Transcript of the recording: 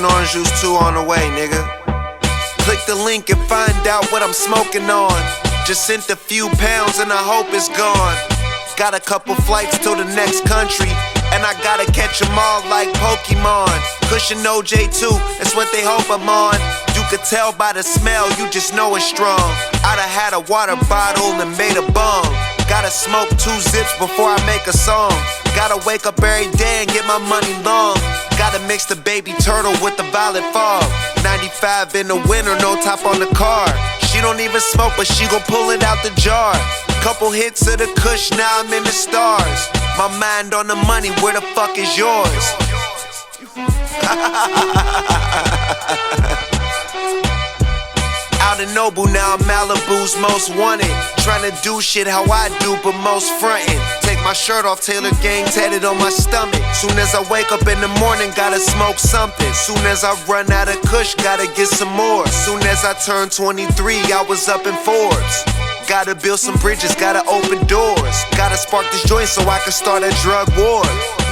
and orange juice too on the way, nigga. Click the link and find out what I'm smoking on. Just sent a few pounds and I hope it's gone. Got a couple flights to the next country, and I gotta catch them all like Pokemon. Cushion OJ too, that's what they hope I'm on. You could tell by the smell, you just know it's strong. I'd have had a water bottle and made a bomb. Gotta smoke 2 zips before I make a song. Gotta wake up every day and get my money long. Gotta mix the baby turtle with the violet fog. 95 in the winter, no top on the car. She don't even smoke, but she gon' pull it out the jar. Couple hits of the kush, now I'm in the stars. My mind on the money, where the fuck is yours? Out in Noble, now I'm Malibu's most wanted. Tryna do shit how I do, but most frontin'. Take my shirt off, Taylor gang tatted on my stomach. Soon as I wake up in the morning, gotta smoke something. Soon as I run out of kush, gotta get some more. Soon as I turned 23, I was up in Forbes. Gotta build some bridges, gotta open doors. Gotta spark this joint so I can start a drug war.